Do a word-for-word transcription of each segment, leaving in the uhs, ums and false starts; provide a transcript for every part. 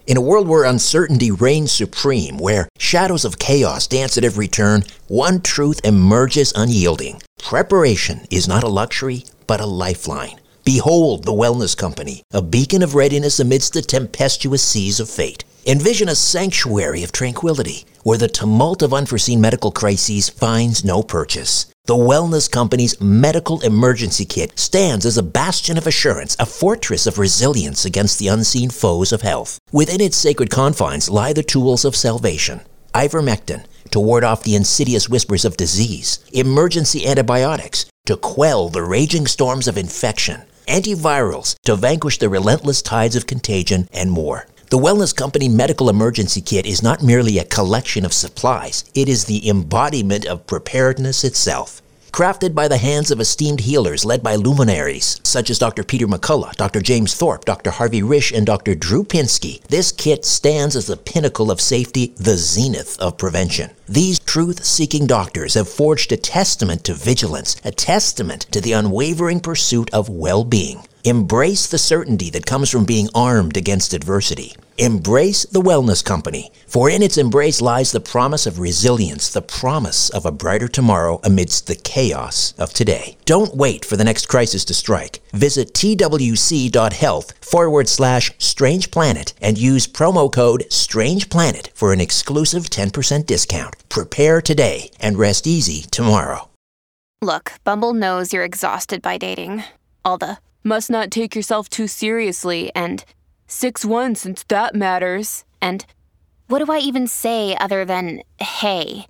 In a world where uncertainty reigns supreme, where shadows of chaos dance at every turn, one truth emerges unyielding. Preparation is not a luxury, but a lifeline. Behold the Wellness Company, a beacon of readiness amidst the tempestuous seas of fate. Envision a sanctuary of tranquility, where the tumult of unforeseen medical crises finds no purchase. The Wellness Company's Medical Emergency Kit stands as a bastion of assurance, a fortress of resilience against the unseen foes of health. Within its sacred confines lie the tools of salvation. Ivermectin, to ward off the insidious whispers of disease. Emergency antibiotics, to quell the raging storms of infection. Antivirals, to vanquish the relentless tides of contagion, and more. The Wellness Company Medical Emergency Kit is not merely a collection of supplies. It is the embodiment of preparedness itself. Crafted by the hands of esteemed healers led by luminaries such as Doctor Peter McCullough, Doctor James Thorpe, Doctor Harvey Risch, and Doctor Drew Pinsky, this kit stands as the pinnacle of safety, the zenith of prevention. These truth-seeking doctors have forged a testament to vigilance, a testament to the unwavering pursuit of well-being. Embrace the certainty that comes from being armed against adversity. Embrace the Wellness Company, for in its embrace lies the promise of resilience, the promise of a brighter tomorrow amidst the chaos of today. Don't wait for the next crisis to strike. Visit twc.health forward slash Strange Planet and use promo code Strange Planet for an exclusive ten percent discount. Prepare today and rest easy tomorrow. Look, Bumble knows you're exhausted by dating. All the must not take yourself too seriously, and six one since that matters, and what do I even say other than, hey?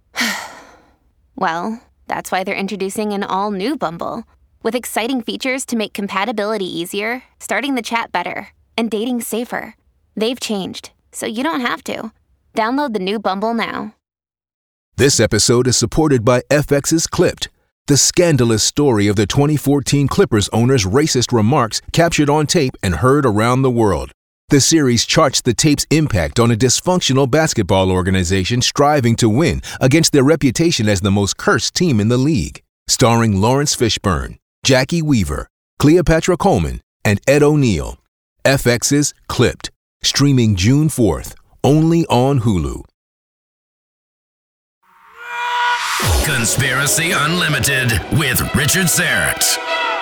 Well, that's why they're introducing an all-new Bumble, with exciting features to make compatibility easier, starting the chat better, and dating safer. They've changed, so you don't have to. Download the new Bumble now. This episode is supported by F X's Clipped, the scandalous story of the twenty fourteen Clippers owner's racist remarks captured on tape and heard around the world. The series charts the tape's impact on a dysfunctional basketball organization striving to win against their reputation as the most cursed team in the league. Starring Lawrence Fishburne, Jackie Weaver, Cleopatra Coleman, and Ed O'Neill. F X's Clipped, streaming June fourth, only on Hulu. Conspiracy Unlimited with Richard Syrett.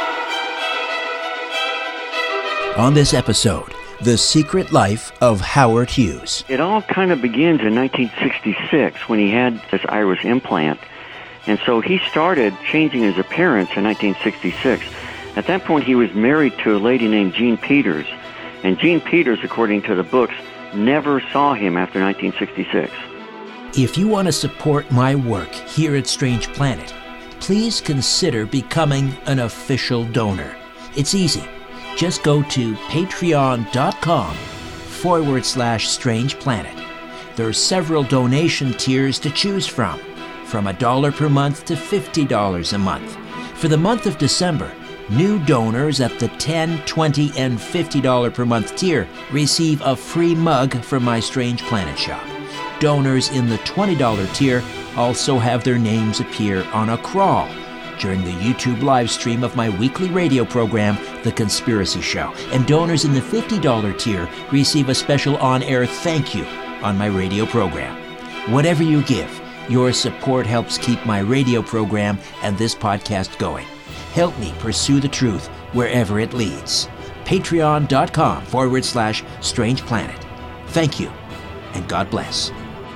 On this episode, The Secret Life of Howard Hughes. It all kind of begins in nineteen sixty-six when he had this iris implant. And so he started changing his appearance in nineteen sixty-six. At that point, he was married to a lady named Jean Peters. And Jean Peters, according to the books, never saw him after nineteen sixty-six. If you want to support my work here at Strange Planet, please consider becoming an official donor. It's easy. Just go to patreon.com forward slash Strange Planet. There are several donation tiers to choose from, from a dollar per month to fifty dollars a month. For the month of December, new donors at the ten dollars, twenty dollars, and fifty dollars per month tier receive a free mug from my Strange Planet shop. Donors in the twenty dollars tier also have their names appear on a crawl during the YouTube live stream of my weekly radio program, The Conspiracy Show. And donors in the fifty dollars tier receive a special on-air thank you on my radio program. Whatever you give, your support helps keep my radio program and this podcast going. Help me pursue the truth wherever it leads. Patreon.com forward slash Strange Planet. Thank you, and God bless.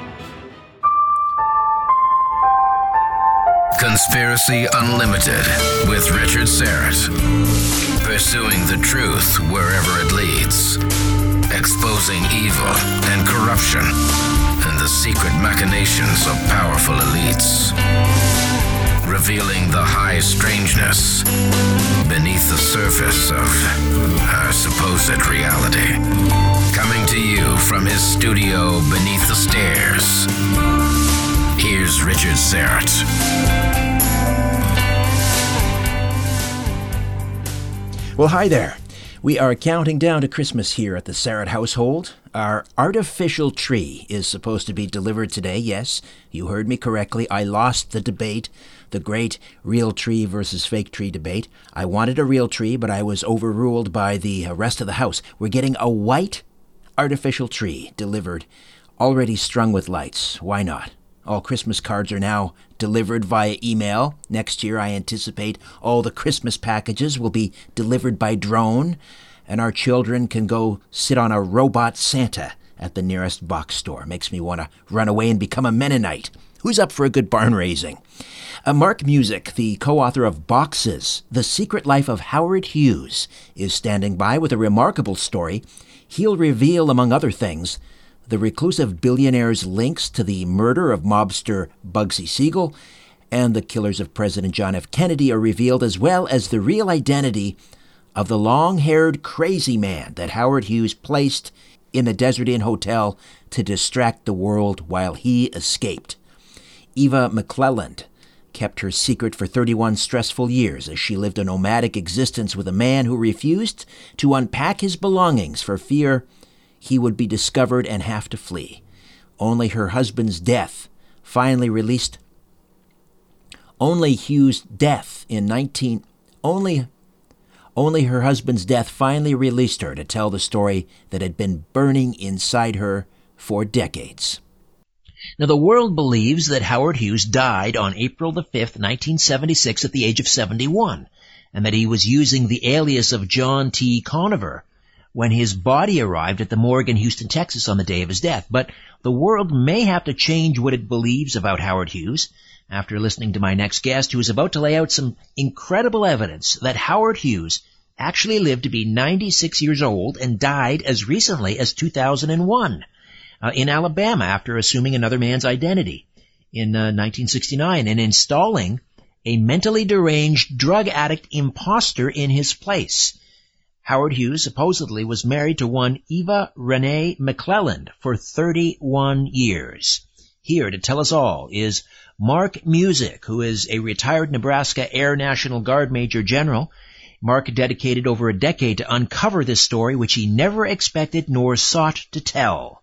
Conspiracy Unlimited with Richard Syrett. Pursuing the truth wherever it leads. Exposing evil and corruption and the secret machinations of powerful elites. Revealing the high strangeness beneath the surface of our supposed reality. Coming to you from his studio beneath the stairs. Here's Richard Syrett. Well, hi there. We are counting down to Christmas here at the Syrett household. Our artificial tree is supposed to be delivered today. Yes, you heard me correctly. I lost the debate, the great real tree versus fake tree debate. I wanted a real tree, but I was overruled by the rest of the house. We're getting a white artificial tree delivered, already strung with lights. Why not? All Christmas cards are now delivered via email. Next year, I anticipate all the Christmas packages will be delivered by drone, and our children can go sit on a robot Santa at the nearest box store. Makes me want to run away and become a Mennonite. Who's up for a good barn raising? Uh, Mark Musick, the co-author of Boxes, The Secret Life of Howard Hughes, is standing by with a remarkable story. He'll reveal, among other things, the reclusive billionaire's links to the murder of mobster Bugsy Siegel, and the killers of President John F. Kennedy are revealed, as well as the real identity of the long-haired crazy man that Howard Hughes placed in the Desert Inn Hotel to distract the world while he escaped. Eva McClelland kept her secret for thirty-one stressful years as she lived a nomadic existence with a man who refused to unpack his belongings for fear he would be discovered and have to flee. Only her husband's death finally released. Only Hughes' death in nineteen. Only. Only her husband's death finally released her to tell the story that had been burning inside her for decades. Now, the world believes that Howard Hughes died on April the fifth, nineteen seventy-six, at the age of seventy-one, and that he was using the alias of John T. Conover when his body arrived at the morgue in Houston, Texas on the day of his death. But the world may have to change what it believes about Howard Hughes after listening to my next guest, who is about to lay out some incredible evidence that Howard Hughes actually lived to be ninety-six years old and died as recently as two thousand one. Uh, in Alabama after assuming another man's identity in uh, nineteen sixty-nine and installing a mentally deranged drug addict imposter in his place. Howard Hughes supposedly was married to one Eva Renee McClelland for thirty-one years. Here to tell us all is Mark Musick, who is a retired Nebraska Air National Guard Major General. Mark dedicated over a decade to uncover this story, which he never expected nor sought to tell.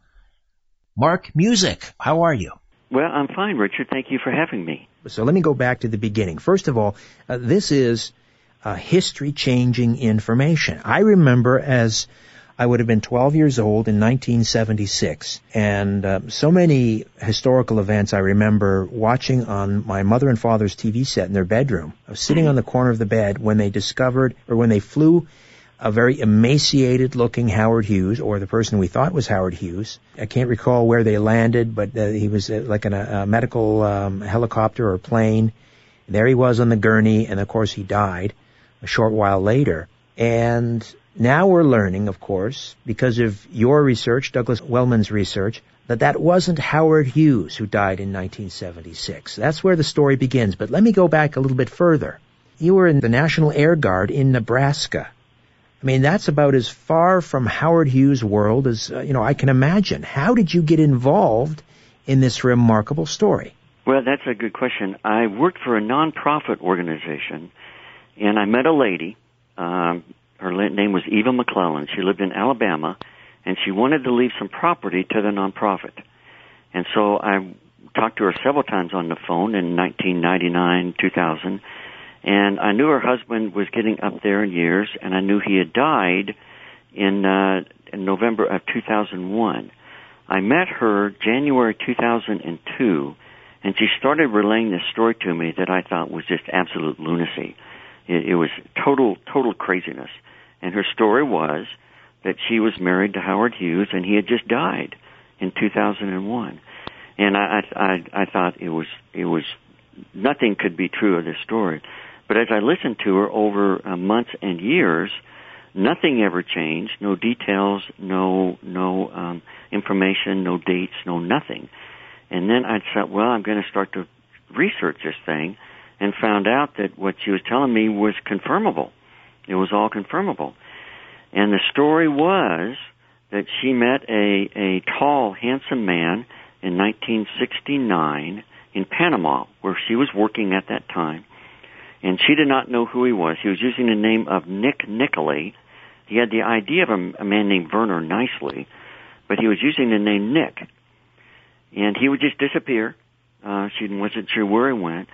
Mark Musick, how are you? Well, I'm fine, Richard. Thank you for having me. So let me go back to the beginning. First of all, uh, this is uh, history-changing information. I remember as I would have been twelve years old in nineteen seventy-six, and uh, so many historical events I remember watching on my mother and father's T V set in their bedroom. I was sitting on the corner of the bed when they discovered, or when they flew a very emaciated-looking Howard Hughes, or the person we thought was Howard Hughes. I can't recall where they landed, but uh, he was uh, like in a, a medical um, helicopter or plane. There he was on the gurney, and of course he died a short while later. And now we're learning, of course, because of your research, Douglas Wellman's research, that that wasn't Howard Hughes who died in nineteen seventy-six. That's where the story begins. But let me go back a little bit further. You were in the National Air Guard in Nebraska. I mean, that's about as far from Howard Hughes' world as, uh, you know, I can imagine. How did you get involved in this remarkable story? Well, that's a good question. I worked for a nonprofit organization, and I met a lady. Um, her name was Eva McClelland. She lived in Alabama, and she wanted to leave some property to the nonprofit. And so I talked to her several times on the phone in nineteen ninety-nine, two thousand, and I knew her husband was getting up there in years, and I knew he had died in, uh, in November of two thousand one. I met her January two thousand two, and she started relaying this story to me that I thought was just absolute lunacy. It, it was total, total craziness. And her story was that she was married to Howard Hughes, and he had just died in two thousand one. And I, I, I thought it was, it was, nothing could be true of this story. But as I listened to her over uh, months and years, nothing ever changed. No details, no, no um, information, no dates, no nothing. And then I thought, well, I'm going to start to research this thing, and found out that what she was telling me was confirmable. It was all confirmable. And the story was that she met a, a tall, handsome man in nineteen sixty-nine in Panama, where she was working at that time. And she did not know who he was. He was using the name of Nick Nicolay. He had the idea of a, a man named Werner Nicely, but he was using the name Nick. And he would just disappear. Uh, she wasn't sure where he went.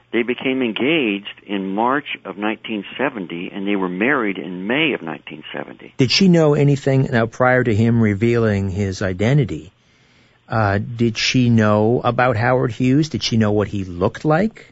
They became engaged in March of nineteen seventy, and they were married in May of nineteen seventy. Did she know anything, now prior to him revealing his identity, uh, did she know about Howard Hughes? Did she know what he looked like?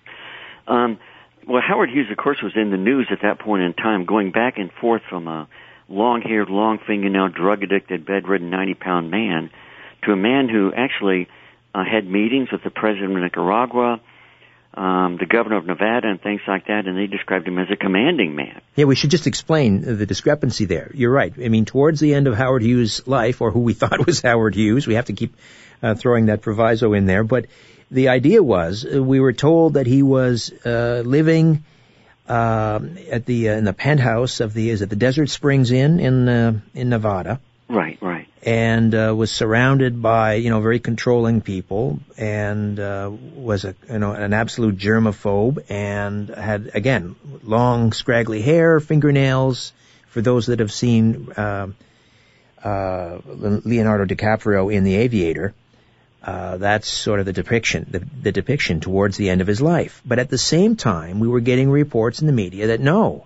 Um, well, Howard Hughes, of course, was in the news at that point in time, going back and forth from a long-haired, long-fingernailed, drug-addicted, bedridden, ninety-pound man to a man who actually uh, had meetings with the president of Nicaragua, Um, the governor of Nevada, and things like that, and they described him as a commanding man. Yeah, we should just explain the discrepancy there. You're right. I mean, towards the end of Howard Hughes' life, or who we thought was Howard Hughes, we have to keep uh, throwing that proviso in there, but the idea was, uh, we were told that he was uh, living uh, at the uh, in the penthouse of the, is it the Desert Springs Inn in uh, in Nevada? Right, right. And uh, was surrounded by, you know, very controlling people, and uh, was a, you know, an absolute germaphobe, and had, again, long, scraggly hair, fingernails. For those that have seen uh, uh, Leonardo DiCaprio in The Aviator, uh, that's sort of the depiction, the, the depiction towards the end of his life. But at the same time, we were getting reports in the media that no,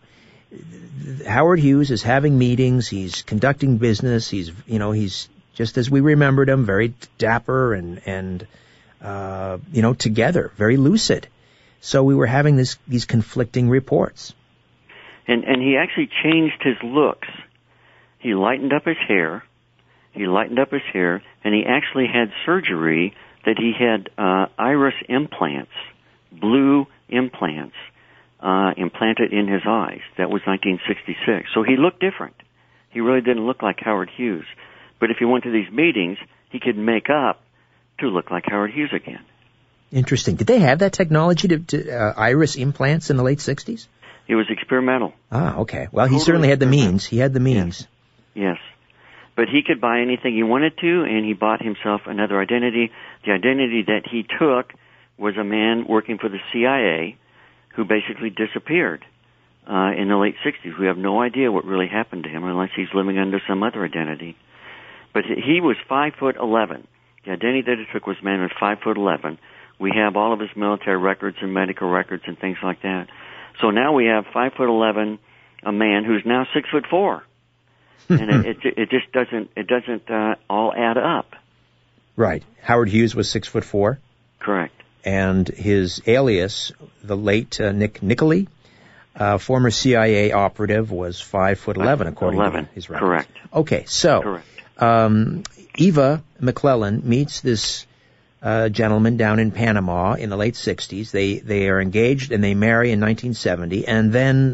Howard Hughes is having meetings, he's conducting business, he's, you know, he's just as we remembered him, very dapper and, and, uh, you know, together, very lucid. So we were having this, these conflicting reports. And, and he actually changed his looks. He lightened up his hair, he lightened up his hair, and he actually had surgery that he had, uh, iris implants, blue implants, Uh, implanted in his eyes. That was nineteen sixty-six. So he looked different. He really didn't look like Howard Hughes. But if he went to these meetings, he could make up to look like Howard Hughes again. Interesting. Did they have that technology to, to uh, iris implants in the late sixties? It was experimental. Ah, okay. Well, he Totally certainly had the means. He had the means. Yes. yes. But he could buy anything he wanted to, and he bought himself another identity. The identity that he took was a man working for the C I A, who basically disappeared uh, in the late sixties. We have no idea what really happened to him unless he's living under some other identity. But he was five foot eleven. The identity that he took was a man with five foot eleven. We have all of his military records and medical records and things like that. So now we have five foot eleven, a man who's now six foot four, and it, it it just doesn't it doesn't uh, all add up. Right. Howard Hughes was six foot four. Correct. And his alias, the late uh, Nick Niccoli, uh, former C I A operative, was five foot eleven, according eleven. to his records. Correct. Okay, so Correct. Um, Eva McClellan meets this uh, gentleman down in Panama in the late sixties. They they are engaged and they marry in nineteen seventy. And then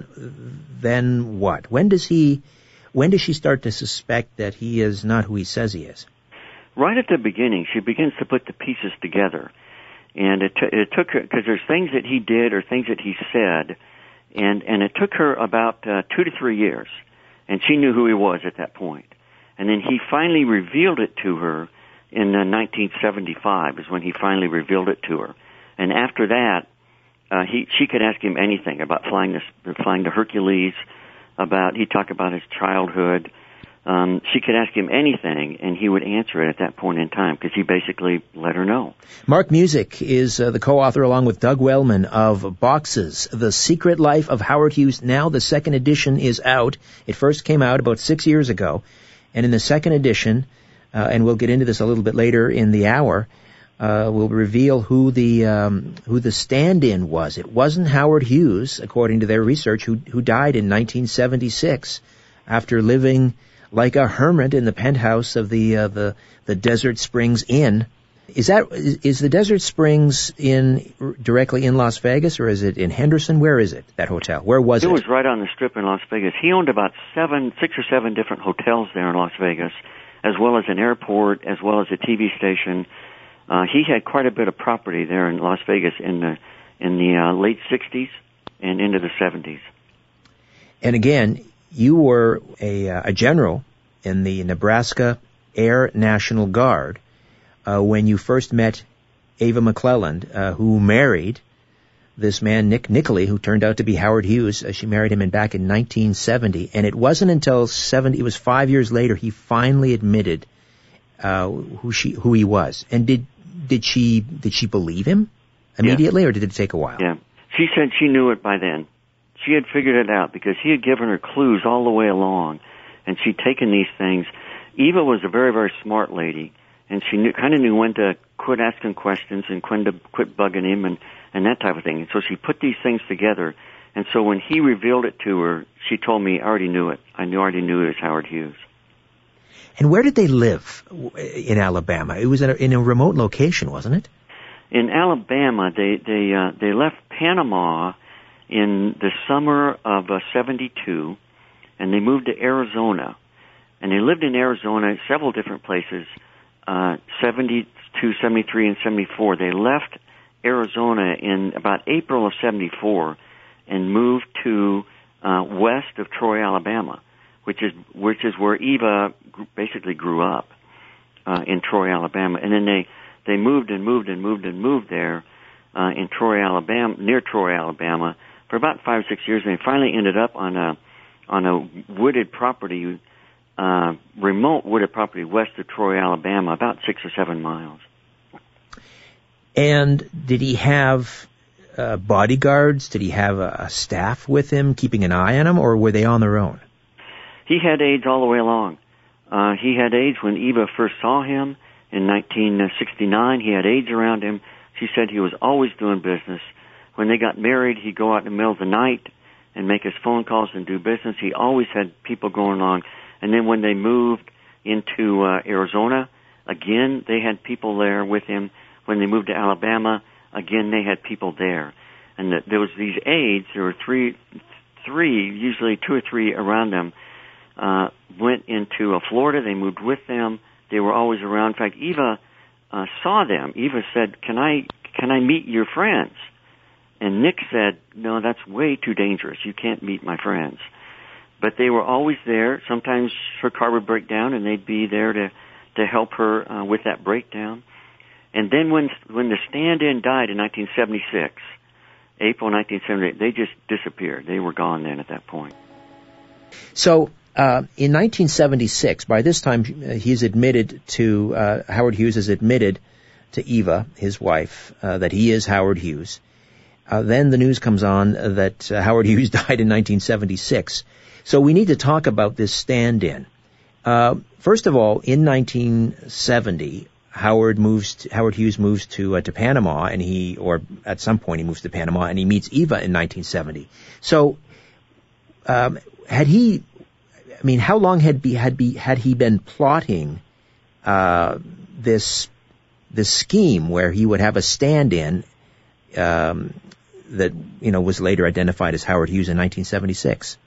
then what? When does he? When does she start to suspect that he is not who he says he is? Right at the beginning, she begins to put the pieces together. And it, t- it took her, because there's things that he did or things that he said, and, and it took her about uh, two to three years. And she knew who he was at that point. And then he finally revealed it to her in uh, nineteen seventy-five is when he finally revealed it to her. And after that, uh, he she could ask him anything about flying to, flying to Hercules, about, he'd talk about his childhood. Um, she could ask him anything, and he would answer it at that point in time, because he basically let her know. Mark Music is uh, the co-author, along with Doug Wellman, of Boxes, The Secret Life of Howard Hughes. Now the second edition is out. It first came out about six years ago. And in the second edition, uh, and we'll get into this a little bit later in the hour, uh, we'll reveal who the um, who the stand-in was. It wasn't Howard Hughes, according to their research, who, who died in nineteen seventy-six after living like a hermit in the penthouse of the uh, the the Desert Springs Inn. Is that is, is the Desert Springs Inn directly in Las Vegas, or is it in Henderson? Where is it? That hotel? Where was it? It was right on the Strip in Las Vegas. He owned about seven, six or seven different hotels there in Las Vegas, as well as an airport, as well as a T V station. Uh, he had quite a bit of property there in Las Vegas in the in the uh, late sixties and into the seventies. And again, you were a, uh, a general in the Nebraska Air National Guard uh, when you first met Ava McClellan, uh, who married this man, Nick Niccoli, who turned out to be Howard Hughes. Uh, she married him in back in nineteen seventy, and it wasn't until seventy, it was five years later, he finally admitted uh, who she, who he was. And did did she did she believe him immediately, yeah. or did it take a while? Yeah. She said she knew it by then. She had figured it out because he had given her clues all the way along, and she'd taken these things. Eva was a very, very smart lady, and she knew, kind of knew when to quit asking questions and when to quit bugging him and, and that type of thing. And so she put these things together, and so when he revealed it to her, she told me, I already knew it. I knew, already knew it was Howard Hughes. And where did they live in Alabama? It was in a, in a remote location, wasn't it? In Alabama, they they uh, they left Panama in the summer of uh, seventy-two, and they moved to Arizona. And they lived in Arizona, several different places, uh, seventy-two, seventy-three, and seventy-four. They left Arizona in about April of seventy-four and moved to uh, west of Troy, Alabama, which is which is where Eva basically grew up, uh, in Troy, Alabama. And then they, they moved and moved and moved and moved there uh, in Troy, Alabama, near Troy, Alabama, for about five or six years. And they finally ended up on a on a wooded property, uh, remote wooded property west of Troy, Alabama, about six or seven miles. And did he have uh, bodyguards? Did he have a, a staff with him keeping an eye on him, or were they on their own? He had aides all the way along. Uh, he had aides when Eva first saw him in nineteen sixty-nine. He had aides around him. She said he was always doing business. When they got married, he'd go out in the middle of the night and make his phone calls and do business. He always had people going along. And then when they moved into uh, Arizona, again, they had people there with him. When they moved to Alabama, again, they had people there. And the, there was these aides. There were three, three, usually two or three around them. Uh, went into uh, Florida. They moved with them. They were always around. In fact, Eva uh, saw them. Eva said, "Can I can I meet your friends?" And Nick said, "No, that's way too dangerous. You can't meet my friends." But they were always there. Sometimes her car would break down, and they'd be there to to help her uh, with that breakdown. And then when when the stand-in died in nineteen seventy-six, April nineteen seventy-eight, they just disappeared. They were gone then at that point. So uh, in nineteen seventy-six, by this time he's admitted to, uh, Howard Hughes has admitted to Eva, his wife, uh, that he is Howard Hughes. Uh, then the news comes on that uh, Howard Hughes died in nineteen seventy-six. So we need to talk about this stand-in. Uh, first of all, in nineteen seventy, Howard moves to, Howard Hughes moves to uh, to Panama, and he, or at some point he moves to Panama, and he meets Eva in nineteen seventy. So, um, had he, I mean, how long had be had be had he been plotting uh, this this scheme where he would have a stand-in um, that you know was later identified as Howard Hughes in nineteen seventy-six?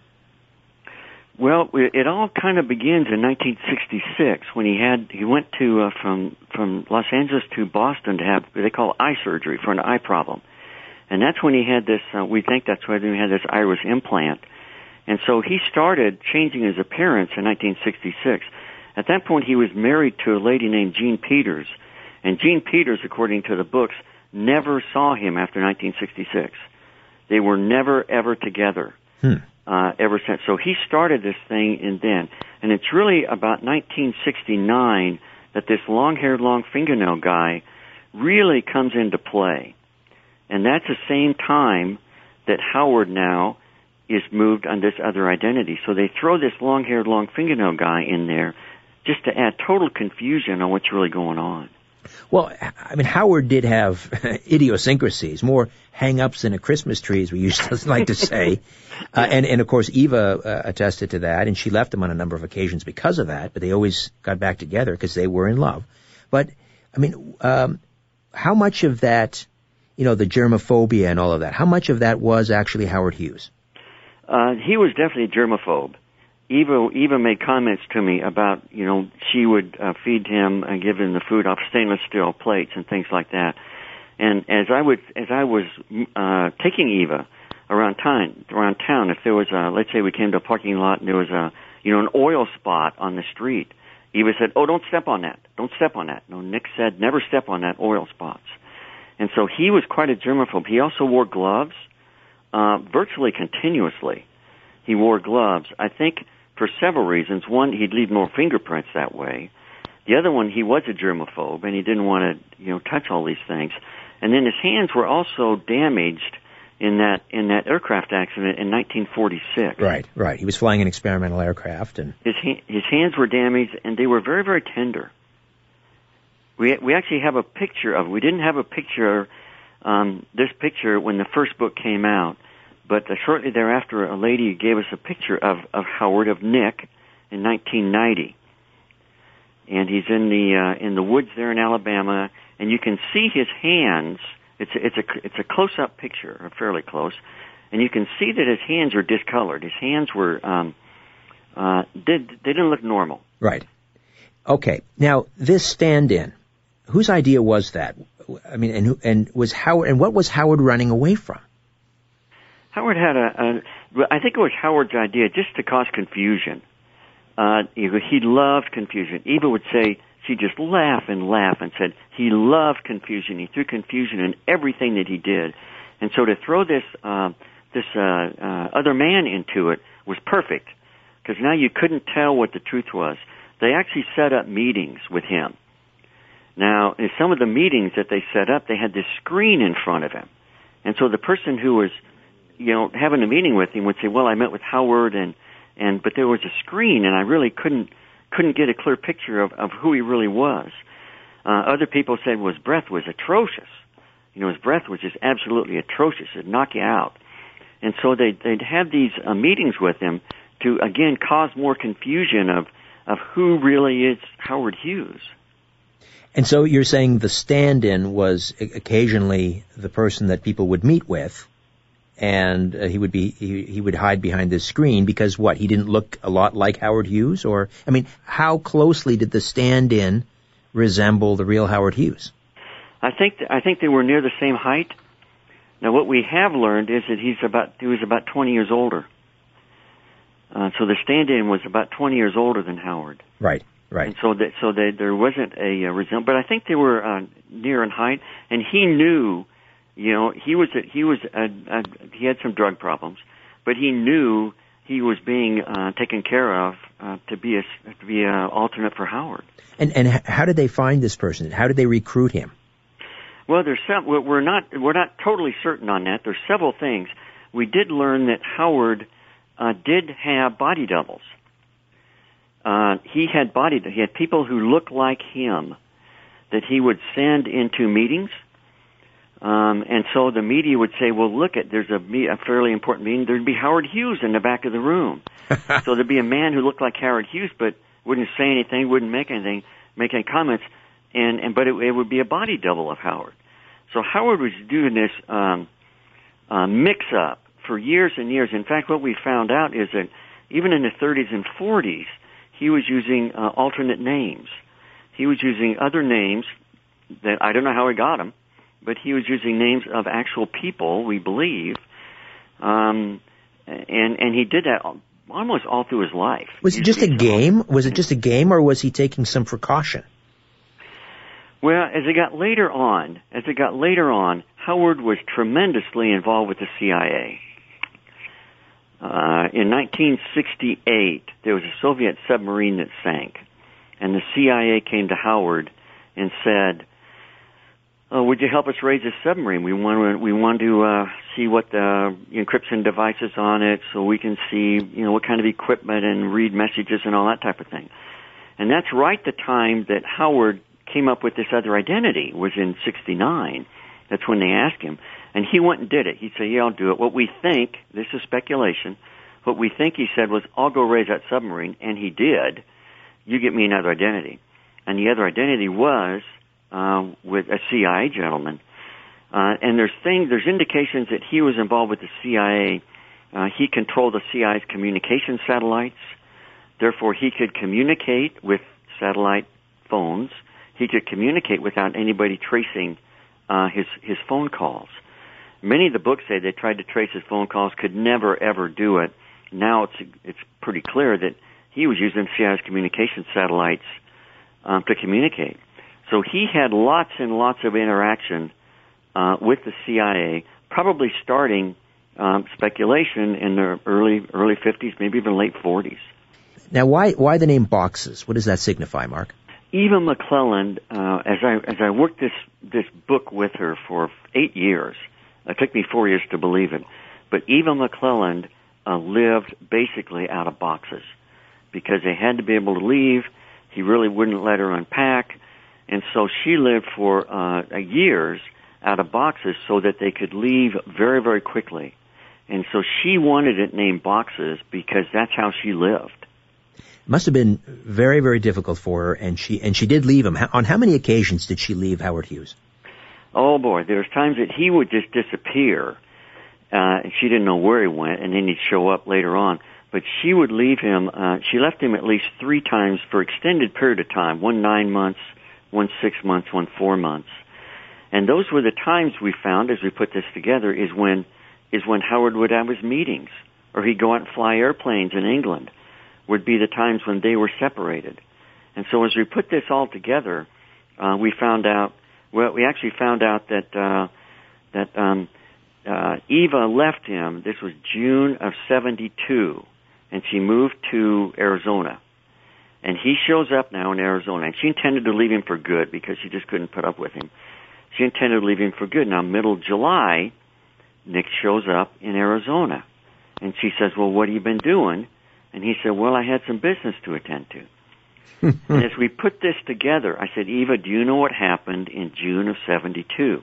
Well, it all kind of begins in nineteen sixty-six when he had he went to uh, from from Los Angeles to Boston to have what they call eye surgery for an eye problem, and that's when he had this. Uh, we think that's when he had this iris implant, and so he started changing his appearance in nineteen sixty-six. At that point, he was married to a lady named Jean Peters, and Jean Peters, according to the books, never saw him after nineteen sixty-six. They were never ever together. Hmm. Uh, ever since. So he started this thing in then. And it's really about nineteen sixty-nine that this long-haired, long-fingernail guy really comes into play. And that's the same time that Howard now is moved on this other identity. So they throw this long-haired, long-fingernail guy in there just to add total confusion on what's really going on. Well, I mean, Howard did have idiosyncrasies, more hang-ups than a Christmas tree, as we used to like to say. Uh, and, and, of course, Eva uh, attested to that, and she left him on a number of occasions because of that, but they always got back together because they were in love. But, I mean, um, how much of that, you know, the germophobia and all of that, how much of that was actually Howard Hughes? Uh, he was definitely a germaphobe. Eva, Eva made comments to me about, you know, she would uh, feed him and give him the food off stainless steel plates and things like that. And as I would, as I was uh, taking Eva around town, around town, if there was a, let's say we came to a parking lot and there was a, you know, an oil spot on the street, Eva said, "Oh, don't step on that. Don't step on that." No, Nick said, "Never step on that oil spots." And so he was quite a germaphobe. He also wore gloves, uh, virtually continuously. He wore gloves. I think for several reasons. One, he'd leave more fingerprints that way. The other one, he was a germaphobe, and he didn't want to, you know, touch all these things. And then his hands were also damaged in that in that aircraft accident in nineteen forty-six. Right, right. He was flying an experimental aircraft, and his ha- his hands were damaged, and they were very, very tender. We we actually have a picture of. We didn't have a picture, um, this picture when the first book came out, but uh, shortly thereafter, a lady gave us a picture of of Howard, of Nick, in nineteen ninety, and he's in the uh, in the woods there in Alabama, and you can see his hands. It's a, it's a it's a close-up picture, or fairly close, and you can see that his hands are discolored. His hands were um, uh, did they didn't look normal. Right. Okay. Now this stand-in, whose idea was that? I mean, and who, and was Howard? And what was Howard running away from? Howard had a, a I think it was Howard's idea, just to cause confusion. Uh, he, he loved confusion. Eva would say. She'd just laugh and laugh and said he loved confusion. He threw confusion in everything that he did. And so to throw this uh, this uh, uh, other man into it was perfect, because now you couldn't tell what the truth was. They actually set up meetings with him. Now, in some of the meetings that they set up, they had this screen in front of him. And so the person who was, you know, having a meeting with him would say, well, I met with Howard, and, and but there was a screen, and I really couldn't couldn't get a clear picture of, of who he really was. Uh, other people said, well, his breath was atrocious. You know, his breath was just absolutely atrocious. It'd knock you out. And so they'd, they'd have these uh, meetings with him to, again, cause more confusion of, of who really is Howard Hughes. And so you're saying the stand-in was occasionally the person that people would meet with, and uh, he would be he, he would hide behind this screen because what? He didn't look a lot like Howard Hughes? Or, I mean, how closely did the stand-in resemble the real Howard Hughes? I think th- I think they were near the same height. Now, what we have learned is that he's about he was about twenty years older. Uh, so the stand-in was about twenty years older than Howard. Right, right. And so that so that there wasn't a, a resemblance, but I think they were uh, near in height, and he knew. You know, he was a, he was a, a, he had some drug problems, but he knew he was being uh, taken care of uh, to be a to be an alternate for Howard. And and how did they find this person? How did they recruit him? Well, there's some, we're not we're not totally certain on that. There's several things. We did learn that Howard uh, did have body doubles. Uh, he had body he had people who looked like him that he would send into meetings. Um, and so the media would say, well, look, at there's a, a fairly important meeting. There'd be Howard Hughes in the back of the room. So there'd be a man who looked like Howard Hughes but wouldn't say anything, wouldn't make anything, make any comments, and, and but it, it would be a body double of Howard. So Howard was doing this um, uh, mix-up for years and years. In fact, what we found out is that even in the thirties and forties, he was using uh, alternate names. He was using other names that I don't know how he got them, but he was using names of actual people, we believe, um, and and he did that almost all through his life. Was it just a game? Was it just a game, or was he taking some precaution? Well, as it got later on, as it got later on, Howard was tremendously involved with the C I A. Uh, in nineteen sixty-eight, there was a Soviet submarine that sank, and the C I A came to Howard and said, oh, would you help us raise this submarine? We want to, we want to uh, see what the encryption device is on it, so we can see, you know, what kind of equipment and read messages and all that type of thing. And that's right the time that Howard came up with this other identity, was in sixty-nine. That's when they asked him. And he went and did it. He said, yeah, I'll do it. What we think, this is speculation, what we think he said was, I'll go raise that submarine, and he did. You get me another identity. And the other identity was uh, with a C I A gentleman. Uh, and there's things, there's indications that he was involved with the C I A. Uh, he controlled the C I A's communication satellites. Therefore, he could communicate with satellite phones. He could communicate without anybody tracing uh, his his phone calls. Many of the books say they tried to trace his phone calls, could never ever do it. Now it's it's pretty clear that he was using C I A's communication satellites um, to communicate. So he had lots and lots of interaction uh, with the C I A, probably starting um, speculation in the early early fifties, maybe even late forties. Now, why why the name Boxes? What does that signify, Mark? Eva McClelland, uh, as I as I worked this this book with her for eight years, it took me four years to believe it, but Eva McClelland uh, lived basically out of boxes because they had to be able to leave. He really wouldn't let her unpack, and so she lived for uh, years out of boxes so that they could leave very, very quickly. And so she wanted it named Boxes because that's how she lived. It must have been very, very difficult for her, and she and she did leave him. On how many occasions did she leave Howard Hughes? Oh, boy. There was times that he would just disappear, uh, and she didn't know where he went, and then he'd show up later on. But she would leave him. Uh, she left him at least three times for extended period of time, one nine months, one six months, one four months. And those were the times we found, as we put this together, is when is when Howard would have his meetings, or he'd go out and fly airplanes in England, would be the times when they were separated. And so as we put this all together, uh, we found out, well, we actually found out that, uh, that, um, uh, Eva left him, this was June of seventy-two, and she moved to Arizona. And he shows up now in Arizona, and she intended to leave him for good because she just couldn't put up with him. She intended to leave him for good. Now, middle of July, Nick shows up in Arizona. And she says, well, what have you been doing? And he said, well, I had some business to attend to. And as we put this together, I said, Eva, do you know what happened in June of seventy-two?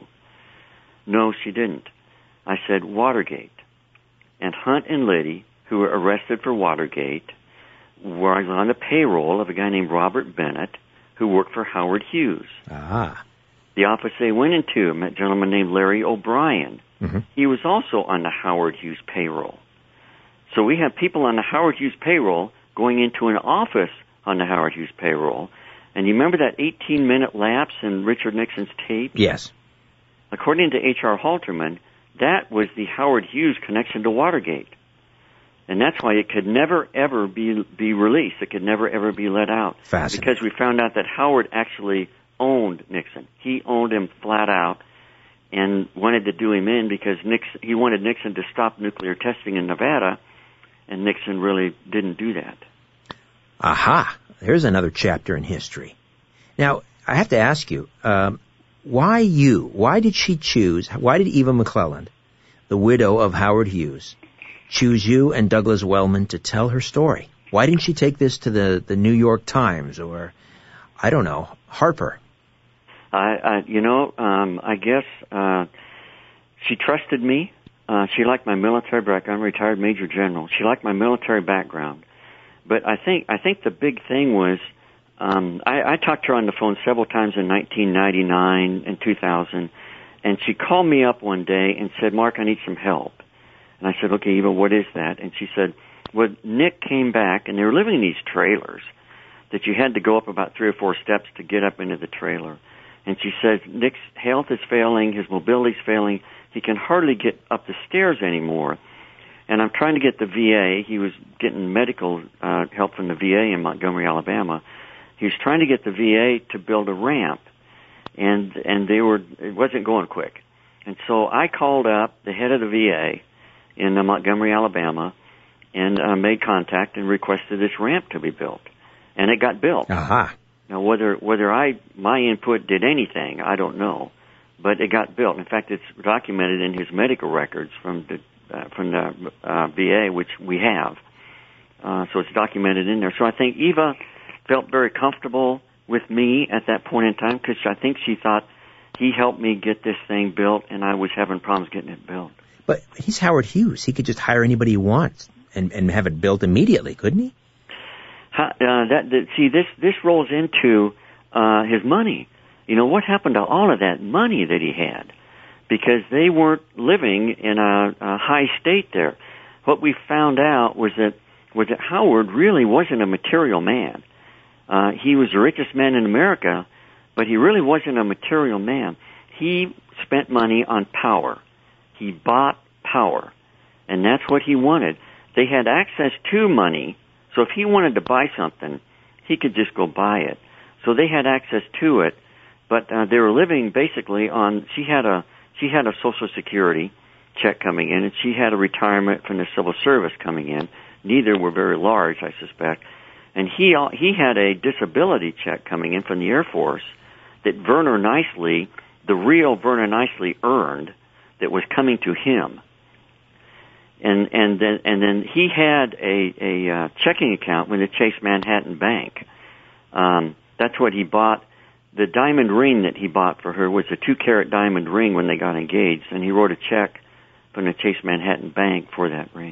No, she didn't. I said, Watergate. And Hunt and Liddy, who were arrested for Watergate, were on the payroll of a guy named Robert Bennett, who worked for Howard Hughes. Ah. The office they went into, a gentleman named Larry O'Brien. Mm-hmm. He was also on the Howard Hughes payroll. So we have people on the Howard Hughes payroll going into an office on the Howard Hughes payroll. And you remember that eighteen-minute lapse in Richard Nixon's tape? Yes. According to H R Halterman, that was the Howard Hughes connection to Watergate. And that's why it could never, ever be be released. It could never, ever be let out. Fascinating. Because we found out that Howard actually owned Nixon. He owned him flat out and wanted to do him in because Nixon, he wanted Nixon to stop nuclear testing in Nevada, and Nixon really didn't do that. Aha! There's another chapter in history. Now, I have to ask you, um, why you? Why did she choose, why did Eva McClelland, the widow of Howard Hughes, choose you and Douglas Wellman to tell her story? Why didn't she take this to the, the New York Times or, I don't know, Harper? I, I you know, um, I guess uh, she trusted me. Uh, she liked my military background. I'm a retired Major General. She liked my military background. But I think I think the big thing was um, I, I talked to her on the phone several times in nineteen ninety-nine and two thousand, and she called me up one day and said, Mark, I need some help. And I said, okay, Eva, what is that? And she said, well, Nick came back, and they were living in these trailers that you had to go up about three or four steps to get up into the trailer. And she said, Nick's health is failing, his mobility's failing, he can hardly get up the stairs anymore. And I'm trying to get the V A. He was getting medical uh, help from the V A in Montgomery, Alabama. He was trying to get the V A to build a ramp, and and they were it wasn't going quick. And so I called up the head of the V A in uh, Montgomery, Alabama, and uh, made contact and requested this ramp to be built, and it got built. Aha. Now whether whether I my input did anything, I don't know, but it got built. In fact, it's documented in his medical records from the Uh, from the uh, V A, which we have. Uh, so it's documented in there. So I think Eva felt very comfortable with me at that point in time because I think she thought he helped me get this thing built, and I was having problems getting it built. But he's Howard Hughes. He could just hire anybody he wants and, and have it built immediately, couldn't he? Uh, that, that, see, this, this rolls into uh, his money. You know, what happened to all of that money that he had? Because they weren't living in a, a high state there. What we found out was that was that Howard really wasn't a material man. Uh, he was the richest man in America, but he really wasn't a material man. He spent money on power. He bought power, and that's what he wanted. They had access to money, so if he wanted to buy something, he could just go buy it. So they had access to it, but uh, they were living basically on. She had a She had a Social Security check coming in, and she had a retirement from the civil service coming in. Neither were very large, I suspect. And he he had a disability check coming in from the Air Force that Verner Nicely, the real Verner Nicely, earned, that was coming to him. And and then and then he had a a uh, checking account with the Chase Manhattan Bank. Um, that's what he bought. The diamond ring that he bought for her was a two-carat diamond ring when they got engaged, and he wrote a check from the Chase Manhattan Bank for that ring.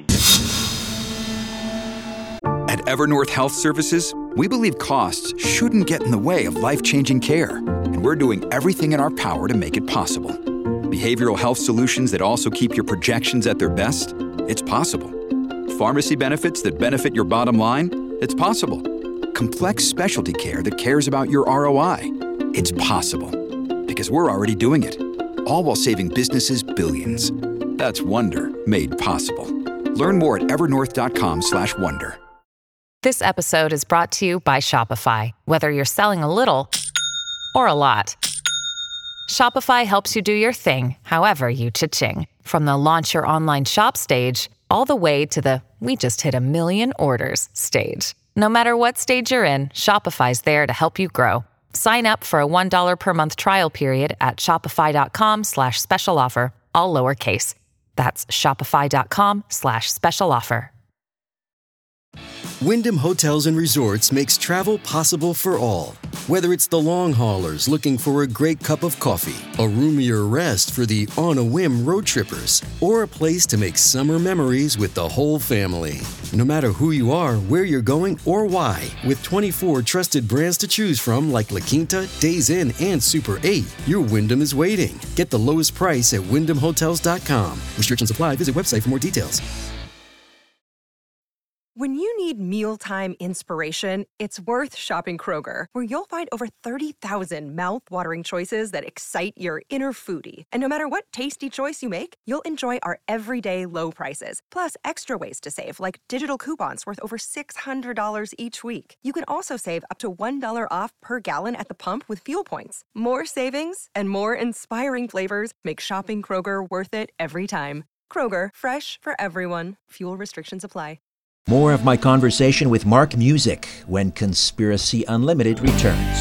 At Evernorth Health Services, we believe costs shouldn't get in the way of life-changing care, and we're doing everything in our power to make it possible. Behavioral health solutions that also keep your projections at their best? It's possible. Pharmacy benefits that benefit your bottom line? It's possible. Complex specialty care that cares about your R O I? It's possible. Because we're already doing it. All while saving businesses billions. That's Wonder made possible. Learn more at evernorth.com slash wonder. This episode is brought to you by Shopify. Whether you're selling a little or a lot, Shopify helps you do your thing, however you cha-ching. From the launch your online shop stage, all the way to the we just hit a million orders stage. No matter what stage you're in, Shopify's there to help you grow. Sign up for a one dollar per month trial period at shopify.com slash special offer, all lowercase. That's shopify.com slash special offer. Wyndham Hotels and Resorts makes travel possible for all. Whether it's the long haulers looking for a great cup of coffee, a roomier rest for the on-a-whim road trippers, or a place to make summer memories with the whole family. No matter who you are, where you're going, or why, with twenty-four trusted brands to choose from like La Quinta, Days Inn, and Super eight, your Wyndham is waiting. Get the lowest price at wyndham hotels dot com. Restrictions apply. Visit website for more details. When you need mealtime inspiration, it's worth shopping Kroger, where you'll find over thirty thousand mouth-watering choices that excite your inner foodie. And no matter what tasty choice you make, you'll enjoy our everyday low prices, plus extra ways to save, like digital coupons worth over six hundred dollars each week. You can also save up to one dollar off per gallon at the pump with fuel points. More savings and more inspiring flavors make shopping Kroger worth it every time. Kroger, fresh for everyone. Fuel restrictions apply. More of my conversation with Mark Music when Conspiracy Unlimited returns.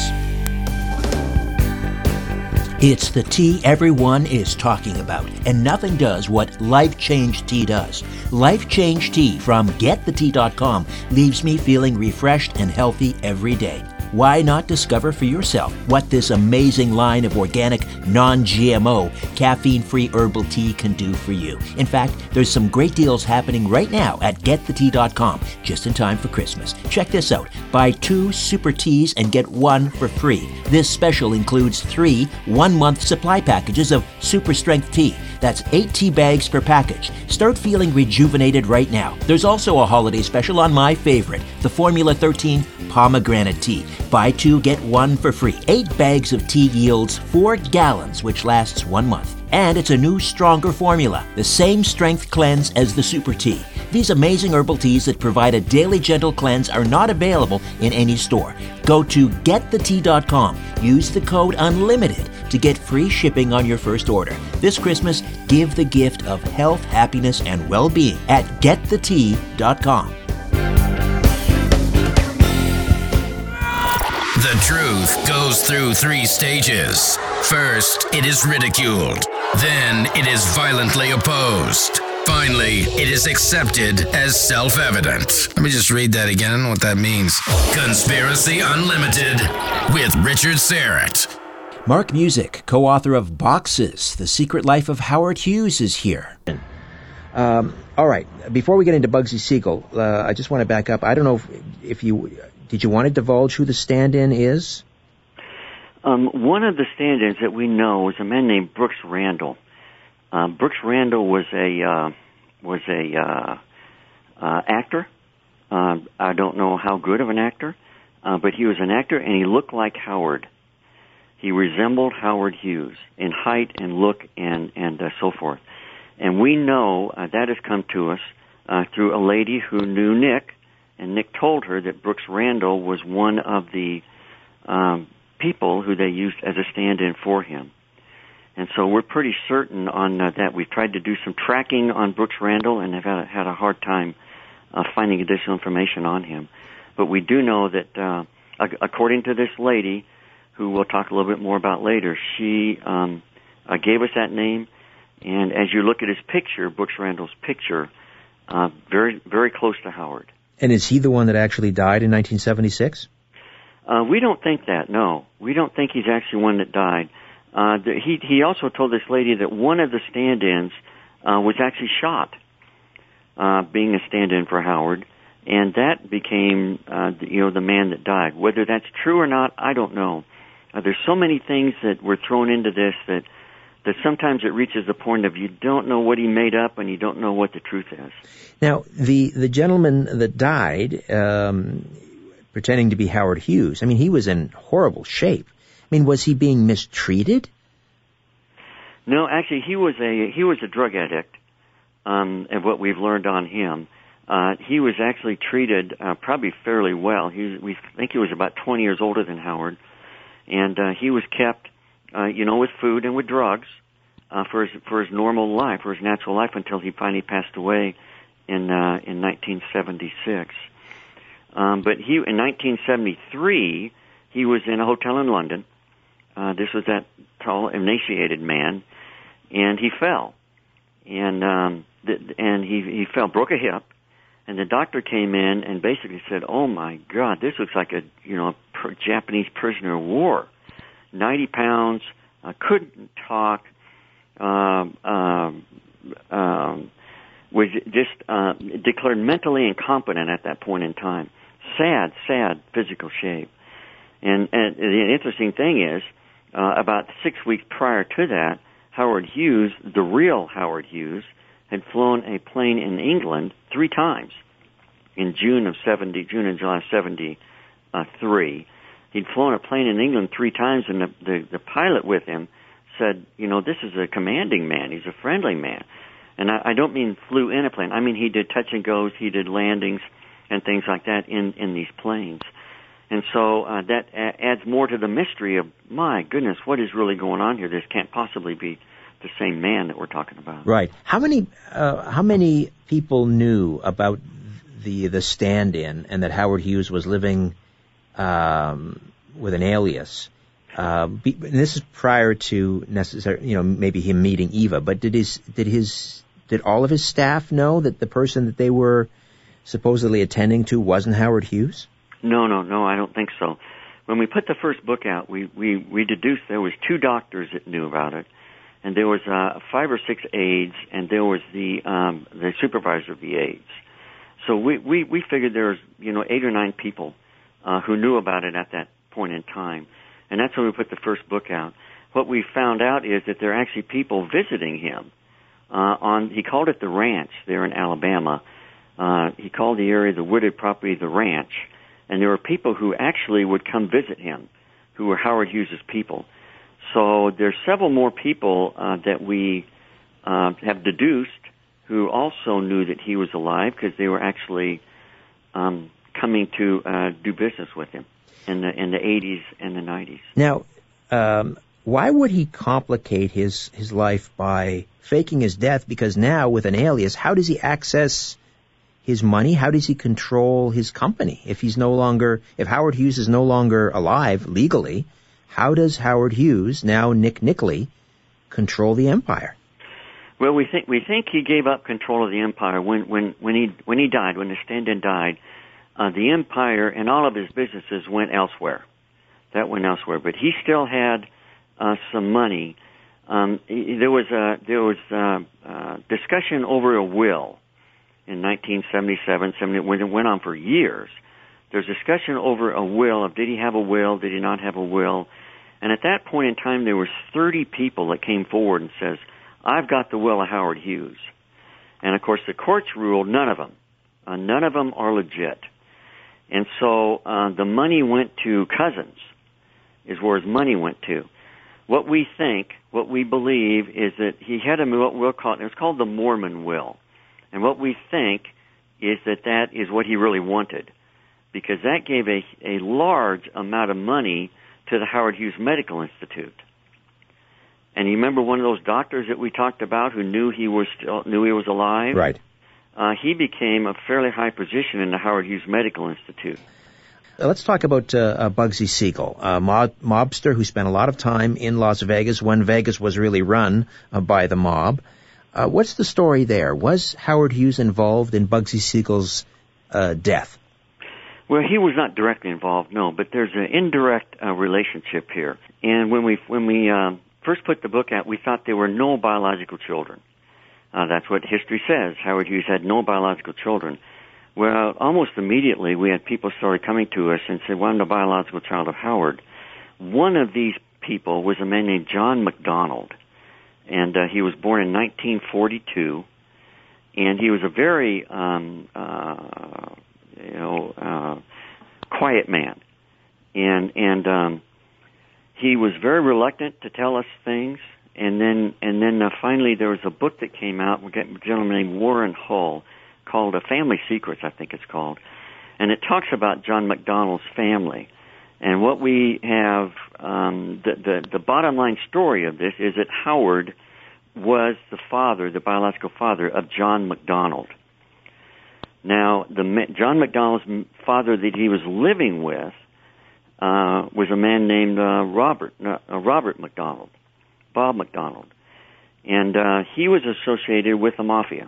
It's the tea everyone is talking about, and nothing does what Life Change Tea does. Life Change Tea from get the tea dot com leaves me feeling refreshed and healthy every day. Why not discover for yourself what this amazing line of organic, non-G M O, caffeine-free herbal tea can do for you? In fact, there's some great deals happening right now at get the tea dot com, just in time for Christmas. Check this out. Buy two super teas and get one for free. This special includes three one-month supply packages of super strength tea. That's eight tea bags per package. Start feeling rejuvenated right now. There's also a holiday special on my favorite, the Formula thirteen pomegranate tea. Buy two, get one for free. Eight bags of tea yields four gallons, which lasts one month. And it's a new, stronger formula, the same strength cleanse as the Super Tea. These amazing herbal teas that provide a daily gentle cleanse are not available in any store. Go to get the tea dot com. Use the code UNLIMITED to get free shipping on your first order. This Christmas, give the gift of health, happiness, and well-being at get the tea dot com. The truth goes through three stages. First, it is ridiculed. Then, it is violently opposed. Finally, it is accepted as self-evident. Let me just read that again. I don't know what that means. Conspiracy Unlimited with Richard Syrett. Mark Music, co-author of Boxes, The Secret Life of Howard Hughes, is here. Um, all right. Before we get into Bugsy Siegel, uh, I just want to back up. I don't know if, if you... Did you want to divulge who the stand-in is? Um, one of the stand-ins that we know is a man named Brooks Randall. Uh, Brooks Randall was a uh, was a uh, uh, actor. Uh, I don't know how good of an actor, uh, but he was an actor, and he looked like Howard. He resembled Howard Hughes in height and look and and uh, so forth. And we know uh, that has come to us uh, through a lady who knew Nick. And Nick told her that Brooks Randall was one of the um, people who they used as a stand-in for him. And so we're pretty certain on uh, that. We've tried to do some tracking on Brooks Randall and have had, had a hard time uh, finding additional information on him. But we do know that, uh, according to this lady, who we'll talk a little bit more about later, she um, uh, gave us that name. And as you look at his picture, Brooks Randall's picture, uh, very, very close to Howard. And is he the one that actually died in nineteen seventy-six? Uh, we don't think that, no. We don't think he's actually one that died. Uh, the, he, he also told this lady that one of the stand-ins uh, was actually shot, uh, being a stand-in for Howard, and that became, uh, the, you know, the man that died. Whether that's true or not, I don't know. Uh, there's so many things that were thrown into this that, that sometimes it reaches the point of you don't know what he made up and you don't know what the truth is. Now, the, the gentleman that died, um, pretending to be Howard Hughes, I mean, he was in horrible shape. I mean, was he being mistreated? No, actually, he was a he was a drug addict, um, and what we've learned on him. Uh, he was actually treated uh, probably fairly well. He, we think he was about twenty years older than Howard, and uh, he was kept, uh, you know, with food and with drugs uh, for his for his normal life, for his natural life, until he finally passed away in uh, in nineteen seventy-six. Um, but he, in nineteen seventy-three, he was in a hotel in London. Uh, this was that tall, emaciated man, and he fell, and um, th- and he he fell, broke a hip, and the doctor came in and basically said, "Oh my God, this looks like a you know a pr- Japanese prisoner of war, ninety pounds, uh, couldn't talk, um, um, um, was just uh, declared mentally incompetent at that point in time." Sad, sad physical shape. And, and the interesting thing is, uh, about six weeks prior to that, Howard Hughes, the real Howard Hughes, had flown a plane in England three times in June of seventy, June and July of seventy-three. He'd flown a plane in England three times, and the, the, the pilot with him said, you know, this is a commanding man. He's a friendly man. And I, I don't mean flew in a plane. I mean he did touch and goes, he did landings, and things like that in, in these planes. And so uh, that a- adds more to the mystery of, my goodness, what is really going on here? This can't possibly be the same man that we're talking about. Right. How many uh, how many people knew about the the stand-in and that Howard Hughes was living um, with an alias? Uh, be, and this is prior to necessary, you know, maybe him meeting Eva. But did his did his did all of his staff know that the person that they were supposedly attending to wasn't Howard Hughes? No, no, no, I don't think so. When we put the first book out, we, we, we deduced there was two doctors that knew about it, and there was uh, five or six aides, and there was the um, the supervisor of the aides. So we, we, we figured there was, you know, eight or nine people uh, who knew about it at that point in time, and that's when we put the first book out. What we found out is that there are actually people visiting him uh, on, he called it the ranch there in Alabama. Uh, he called the area the wooded property the ranch, and there were people who actually would come visit him, who were Howard Hughes' people. So there's several more people uh, that we uh, have deduced who also knew that he was alive because they were actually um, coming to uh, do business with him in the in the eighties and the nineties. Now, um, why would he complicate his his life by faking his death? Because now with an alias, how does he access his money? How does he control his company? If he's no longer, if Howard Hughes is no longer alive legally, how does Howard Hughes, now Nick Nickley, control the empire? Well, we think we think he gave up control of the empire when when when he when he died, when the stand-in died. Uh, the empire and all of his businesses went elsewhere. That went elsewhere, but he still had uh, some money. Um, he, there was a there was a, a discussion over a will. In nineteen seventy-seven, seventy, when it went on for years, there's discussion over a will of did he have a will, did he not have a will. And at that point in time, there was thirty people that came forward and says, I've got the will of Howard Hughes. And, of course, the courts ruled none of them. Uh, none of them are legit. And so uh, the money went to Cousins, is where his money went to. What we think, what we believe, is that he had a will, will called, it was called the Mormon will. And what we think is that that is what he really wanted, because that gave a, a large amount of money to the Howard Hughes Medical Institute. And you remember one of those doctors that we talked about who knew he was still, knew he was alive? Right. Uh, he became a fairly high position in the Howard Hughes Medical Institute. Let's talk about uh, uh, Bugsy Siegel, a mob- mobster who spent a lot of time in Las Vegas when Vegas was really run uh, by the mob. Uh, what's the story there? Was Howard Hughes involved in Bugsy Siegel's uh, death? Well, he was not directly involved, no, but there's an indirect uh, relationship here. And when we when we uh, first put the book out, we thought there were no biological children. Uh, that's what history says. Howard Hughes had no biological children. Well, almost immediately we had people started coming to us and said, well, I'm the biological child of Howard. One of these people was a man named John McDonald, and uh, he was born in nineteen forty-two, and he was a very, um, uh, you know, uh, quiet man, and and um, he was very reluctant to tell us things. And then, and then uh, finally, there was a book that came out. We got a gentleman named Warren Hull, called uh, Family Secrets, I think it's called, and it talks about John McDonald's family. And what we have, um, the, the the bottom line story of this is that Howard was the father, the biological father of John McDonald. Now, the John McDonald's father that he was living with uh, was a man named uh, Robert uh, Robert McDonald. Bob McDonald, and uh, he was associated with the mafia.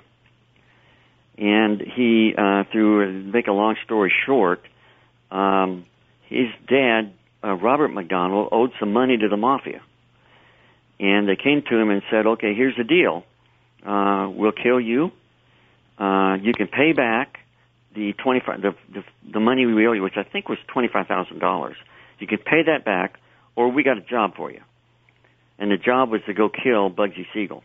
And he, uh, through make a long story short, um, his dad, uh, Robert McDonald, owed some money to the mafia, and they came to him and said, "Okay, here's the deal: uh, we'll kill you. Uh, you can pay back the twenty-five the, the the money we owe you, which I think was twenty-five thousand dollars. You can pay that back, or we got a job for you." And the job was to go kill Bugsy Siegel.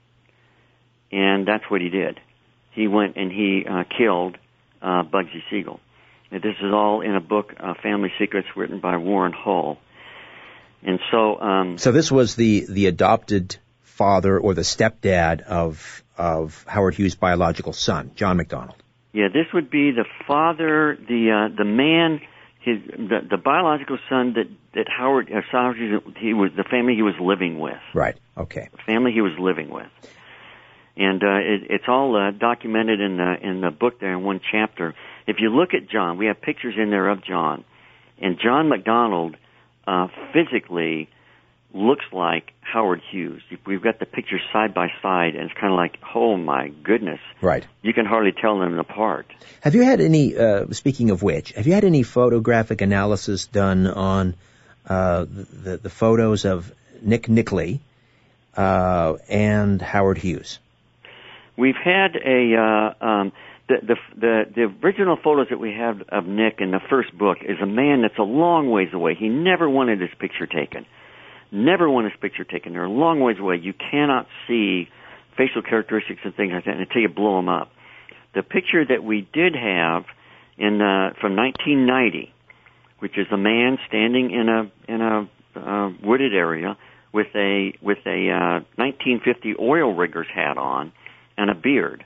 And that's what he did. He went and he uh, killed uh, Bugsy Siegel. And this is all in a book, uh, Family Secrets, written by Warren Hull. And so... Um, so this was the, the adopted father or the stepdad of of Howard Hughes' biological son, John McDonald. Yeah, this would be the father, the uh, the man... His the, the biological son that that Howard uh, Howard he was the family he was living with. Right. Okay. The family he was living with, and uh, it, it's all uh, documented in the in the book there in one chapter. If you look at John, we have pictures in there of John, and John McDonald uh, physically looks like Howard Hughes. We've got the pictures side by side, and it's kind of like, oh my goodness. Right. You can hardly tell them apart. Have you had any, uh, speaking of which, have you had any photographic analysis done on uh, the, the photos of Nick Nickley uh, and Howard Hughes? We've had a, uh, um, the, the, the, the original photos that we have of Nick in the first book is a man that's a long ways away. He never wanted his picture taken. Never want his picture taken. They're a long ways away. You cannot see facial characteristics and things like that until you blow them up. The picture that we did have in uh, from nineteen ninety, which is a man standing in a in a uh, wooded area with a with a uh, nineteen fifty oil rigger's hat on and a beard,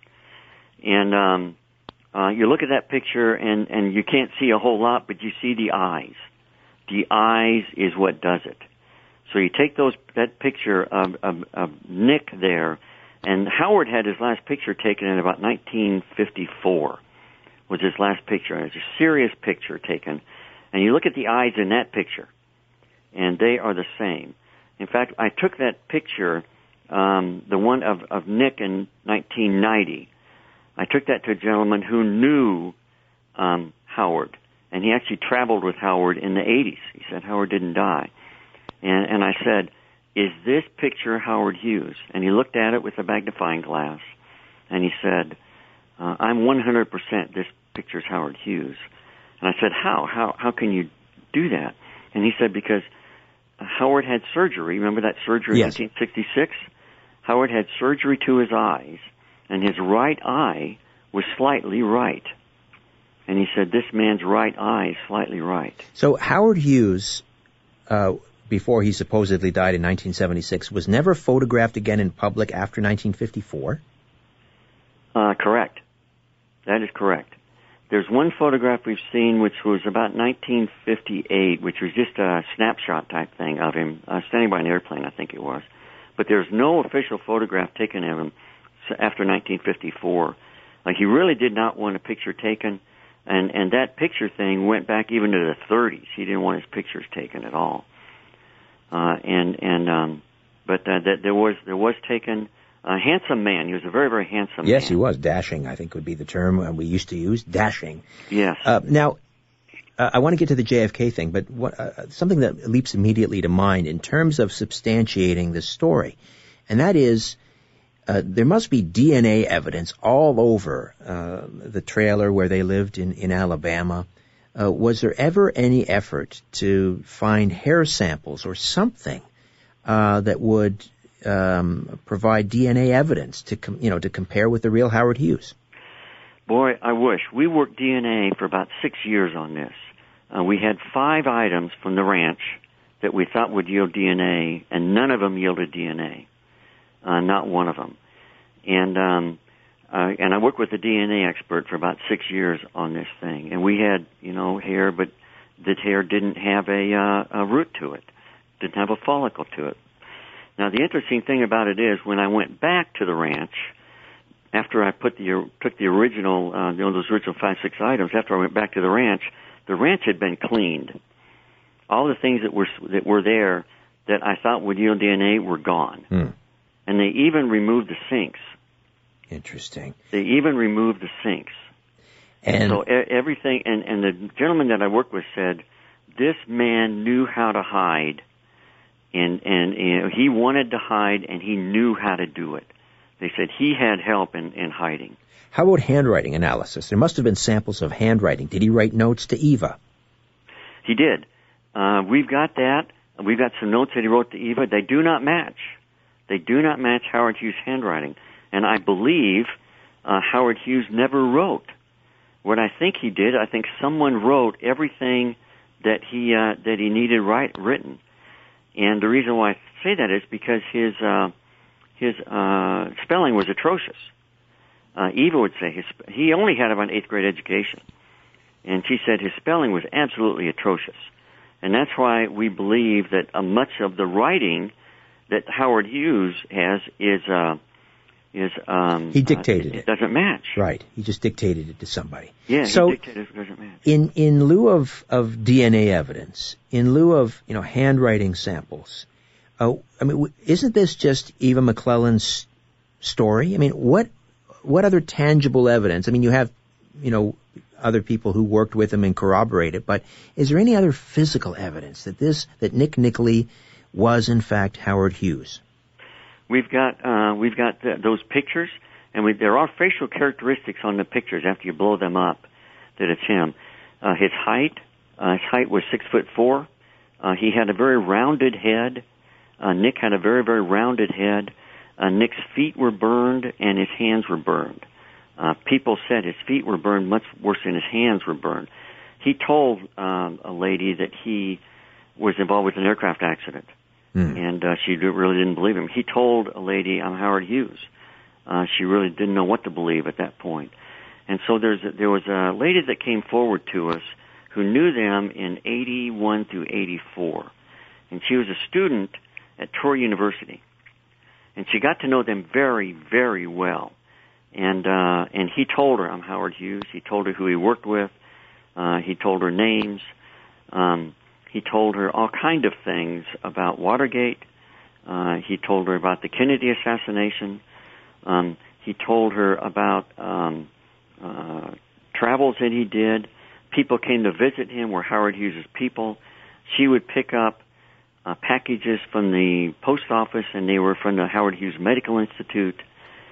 and um, uh, you look at that picture and and you can't see a whole lot, but you see the eyes. The eyes is what does it. So you take those that picture of, of, of Nick there, and Howard had his last picture taken in about nineteen fifty-four, was his last picture. And it's a serious picture taken. And you look at the eyes in that picture, and they are the same. In fact, I took that picture, um, the one of, of Nick in nineteen ninety. I took that to a gentleman who knew um, Howard, and he actually traveled with Howard in the eighties. He said Howard didn't die. And, and I said, is this picture Howard Hughes? And he looked at it with a magnifying glass, and he said, uh, I'm one hundred percent this picture's Howard Hughes. And I said, how? How how can you do that? And he said, because Howard had surgery. Remember that surgery yes. in nineteen sixty-six? Howard had surgery to his eyes, and his right eye was slightly right. And he said, this man's right eye is slightly right. So Howard Hughes... Uh, before he supposedly died in nineteen seventy-six, was never photographed again in public after nineteen fifty-four? Uh, correct. That is correct. There's one photograph we've seen which was about nineteen fifty-eight, which was just a snapshot type thing of him, uh, standing by an airplane, I think it was. But there's no official photograph taken of him after nineteen fifty-four. Like, he really did not want a picture taken. And and that picture thing went back even to the thirties. He didn't want his pictures taken at all. Uh, and and um, but uh, that there was there was taken a handsome man. He was a very very handsome yes, man. he was. Dashing, I think, would be the term we used to use. Dashing. Yes. Uh, now, uh, I want to get to the J F K thing, but what, uh, something that leaps immediately to mind in terms of substantiating this story, and that is. Uh, there must be D N A evidence all over uh, the trailer where they lived in, in Alabama. Uh, was there ever any effort to find hair samples or something uh, that would um, provide D N A evidence to com- you know to compare with the real Howard Hughes? Boy, I wish. We worked D N A for about six years on this. Uh, we had five items from the ranch that we thought would yield D N A, and none of them yielded D N A. Uh, not one of them. And um, uh, and I worked with a D N A expert for about six years on this thing. And we had, you know, hair, but the hair didn't have a, uh, a root to it, didn't have a follicle to it. Now, the interesting thing about it is when I went back to the ranch, after I put the took the original, uh, you know, those original five, six items, after I went back to the ranch, the ranch had been cleaned. All the things that were that were there that I thought would yield D N A were gone. Hmm. And they even removed the sinks. Interesting. They even removed the sinks. And so e- everything, and, and the gentleman that I worked with said, this man knew how to hide, and, and you know, he wanted to hide, and he knew how to do it. They said he had help in, in hiding. How about handwriting analysis? There must have been samples of handwriting. Did he write notes to Eva? He did. Uh, we've got that. We've got some notes that he wrote to Eva. They do not match. They do not match Howard Hughes' handwriting. And I believe uh, Howard Hughes never wrote. What I think he did, I think someone wrote everything that he uh, that he needed write, written. And the reason why I say that is because his uh, his uh, spelling was atrocious. Uh, Eva would say his, he only had about an eighth grade education. And she said his spelling was absolutely atrocious. And that's why we believe that uh, much of the writing that Howard Hughes has is uh, is um, he dictated uh, it, it. It doesn't match. Right. He just dictated it to somebody. Yeah. So he dictated it doesn't match. in in lieu of, of D N A evidence, in lieu of you know handwriting samples, uh, I mean, isn't this just Eva McClellan's story? I mean, what what other tangible evidence? I mean, you have you know other people who worked with him and corroborate it, but is there any other physical evidence that this that Nick Nickley was in fact Howard Hughes? We've got uh, we've got th- those pictures, and we, there are facial characteristics on the pictures after you blow them up that it's him. Uh, his height, uh, his height was six foot four. Uh, he had a very rounded head. Uh, Nick had a very very rounded head. Uh, Nick's feet were burned and his hands were burned. Uh, people said his feet were burned much worse than his hands were burned. He told um, a lady that he was involved with an aircraft accident. Mm. And uh, she really didn't believe him. He told a lady, I'm Howard Hughes. Uh, she really didn't know what to believe at that point. And so there's a, there was a lady that came forward to us who knew them in eighty-one through eighty-four. And she was a student at Troy University. And she got to know them very, very well. And uh, and he told her, I'm Howard Hughes. He told her who he worked with. Uh, he told her names. Um He told her all kind of things about Watergate. Uh, he told her about the Kennedy assassination. Um, he told her about um, uh, travels that he did. People came to visit him were Howard Hughes' people. She would pick up uh, packages from the post office, and they were from the Howard Hughes Medical Institute.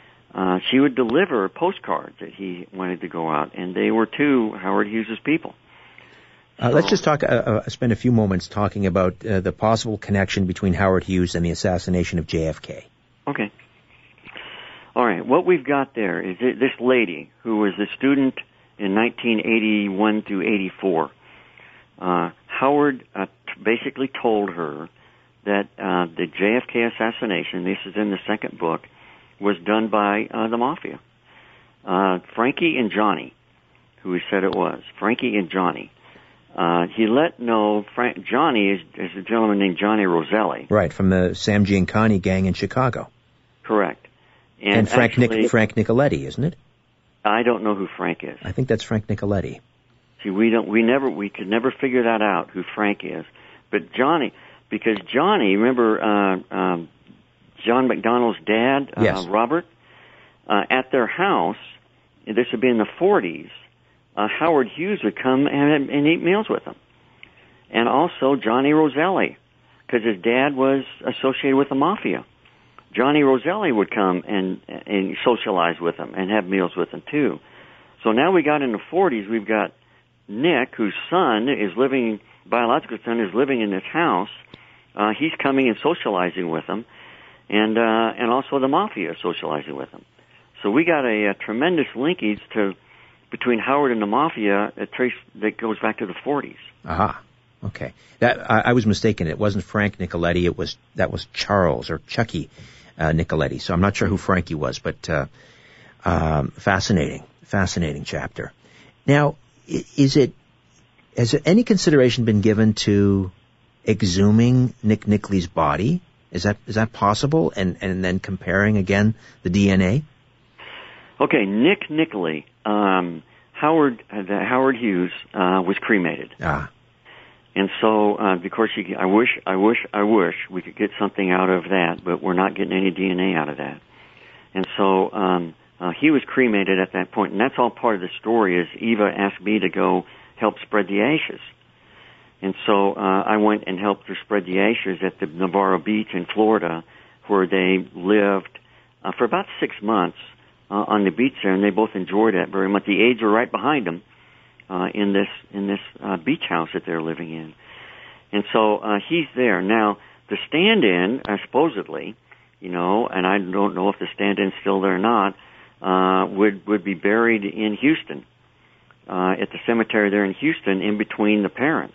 Uh, she would deliver postcards that he wanted to go out, and they were to Howard Hughes' people. Uh, let's just talk. Uh, uh, spend a few moments talking about uh, the possible connection between Howard Hughes and the assassination of J F K. Okay. All right. What we've got there is this lady who was a student in nineteen eighty-one through eighty-four. Uh, Howard uh, t- basically told her that uh, the J F K assassination, this is in the second book, was done by uh, the mafia. Uh, Frankie and Johnny, who he said it was. Frankie and Johnny. Uh, he let know Frank, Johnny is, is a gentleman named Johnny Roselli. Right, from the Sam Giancani gang in Chicago. Correct. And, and Frank, actually, Nic- Frank Nicoletti, isn't it? I don't know who Frank is. I think that's Frank Nicoletti. See, we don't, we never, we could never figure that out, who Frank is. But Johnny, because Johnny, remember, uh, um, John McDonald's dad, uh, yes. Robert, uh, at their house, this would be in the forties, uh, Howard Hughes would come and, and eat meals with him. And also Johnny Roselli, because his dad was associated with the mafia. Johnny Roselli would come and, and socialize with him and have meals with him, too. So now we got in the forties, we've got Nick, whose son is living, biological son is living in this house. Uh, he's coming and socializing with them, and uh, and also the mafia is socializing with them. So we got a, a tremendous linkage to between Howard and the mafia that trace that goes back to the forties. Aha. Okay. That I, I was mistaken. It wasn't Frank Nicoletti. It was that was Charles or Chucky uh, Nicoletti. So I'm not sure who Frankie was, but uh, um, fascinating, fascinating chapter. Now, is it has any consideration been given to exhuming Nick Nickley's body? Is that is that possible? And and then comparing again the D N A? Okay, Nick Nickley, um, Howard uh, the Howard Hughes uh, was cremated. Ah. And so, uh, of course, you, I wish, I wish, I wish we could get something out of that, but we're not getting any D N A out of that. And so, um, uh, he was cremated at that point, and that's all part of the story. Is Eva asked me to go help spread the ashes, and so uh, I went and helped her spread the ashes at the Navarro Beach in Florida, where they lived uh, for about six months uh, on the beach there, and they both enjoyed that very much. The aides were right behind them. Uh, in this in this uh, beach house that they're living in, and so uh, he's there now. The stand-in, uh, supposedly, you know, and I don't know if the stand-in's still there or not, uh, would would be buried in Houston, uh, at the cemetery there in Houston, in between the parents.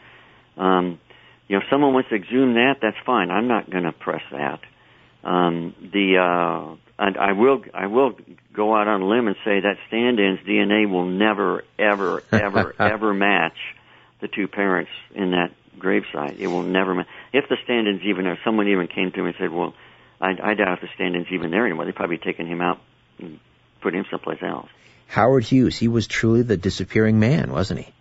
Um, you know, if someone wants to exhume that, that's fine. I'm not going to press that. Um, the uh, and I will I will go out on a limb and say that stand-in's D N A will never, ever, ever, ever match the two parents in that gravesite. It will never match. If the stand-in's even there, someone even came to me and said, well, I, I doubt if the stand-in's even there anymore. They've probably taken him out and put him someplace else. Howard Hughes, he was truly the disappearing man, wasn't he?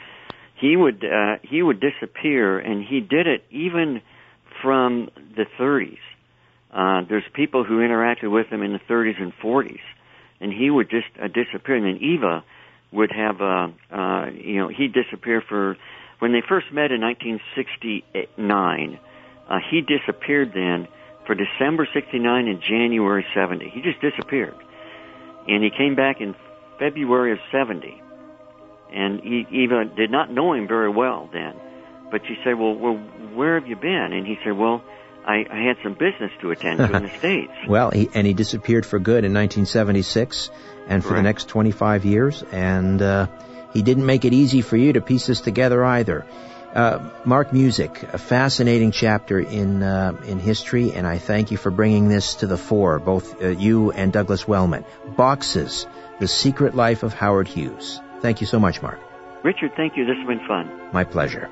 He would uh, he would disappear, and he did it even from the thirties. Uh, there's people who interacted with him in the thirties and forties, and he would just uh, disappear. And then Eva would have, uh, uh, you know, he'd disappear for, when they first met in nineteen sixty-nine, uh, he disappeared then for December sixty-nine and January seventy. He just disappeared. And he came back in February of seventy. And he, Eva did not know him very well then. But she said, well, well, where have you been? And he said, well, I, I had some business to attend to in the States. Well, he, and he disappeared for good in nineteen seventy-six and for right. the next twenty-five years. And uh, he didn't make it easy for you to piece this together either. Uh, Mark Music, a fascinating chapter in uh, in history, and I thank you for bringing this to the fore, both uh, you and Douglas Wellman. Boxes, The Secret Life of Howard Hughes. Thank you so much, Mark. Richard, thank you. This has been fun. My pleasure.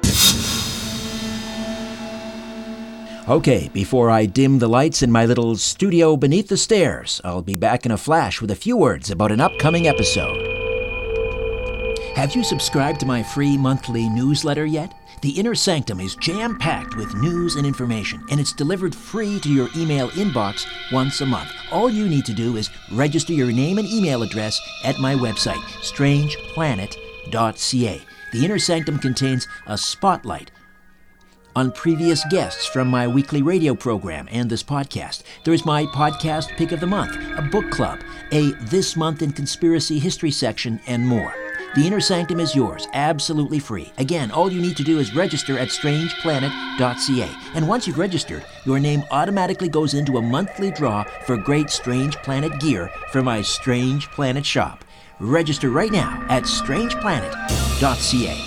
Okay, before I dim the lights in my little studio beneath the stairs, I'll be back in a flash with a few words about an upcoming episode. Have you subscribed to my free monthly newsletter yet? The Inner Sanctum is jam-packed with news and information, and it's delivered free to your email inbox once a month. All you need to do is register your name and email address at my website, strange planet dot c a. The Inner Sanctum contains a spotlight on previous guests from my weekly radio program and this podcast. There is my podcast pick of the month, a book club, a This Month in Conspiracy History section, and more. The Inner Sanctum is yours, absolutely free. Again, all you need to do is register at strange planet dot c a. And once you've registered, your name automatically goes into a monthly draw for great Strange Planet gear for my Strange Planet shop. Register right now at strange planet dot c a.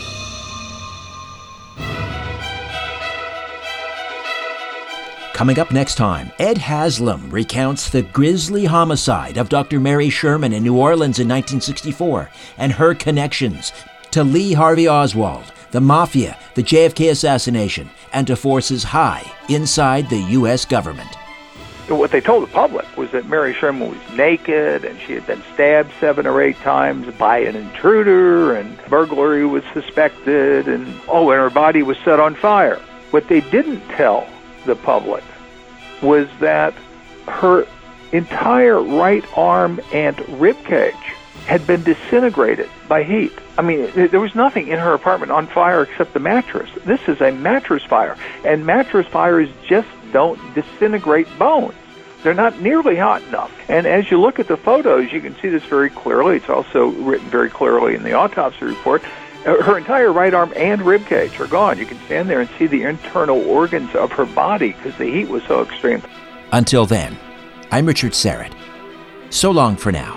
Coming up next time, Ed Haslam recounts the grisly homicide of Doctor Mary Sherman in New Orleans in nineteen sixty-four and her connections to Lee Harvey Oswald, the Mafia, the J F K assassination, and to forces high inside the U S government. what they told the public was that Mary Sherman was naked and she had been stabbed seven or eight times by an intruder, and burglary was suspected, and oh, and her body was set on fire. What they didn't tell the public was that her entire right arm and rib cage had been disintegrated by heat. I mean, there was nothing in her apartment on fire except the mattress. This is a mattress fire, and mattress fires just don't disintegrate bones. They're not nearly hot enough. And as you look at the photos, you can see this very clearly. It's also written very clearly in the autopsy report. Her entire right arm and rib cage are gone. You can stand there and see the internal organs of her body because the heat was so extreme. Until then, I'm Richard Syrett. So long for now.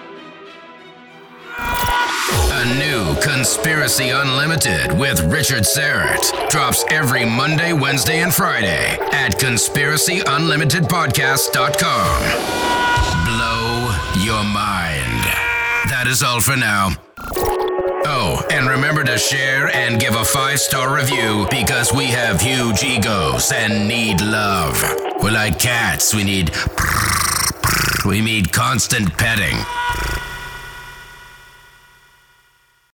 A new Conspiracy Unlimited with Richard Syrett drops every Monday, Wednesday, and Friday at conspiracy unlimited podcast dot com. Blow your mind. That is all for now. Oh, and remember to share and give a five-star review because we have huge egos and need love. We're like cats. We need... We need constant petting.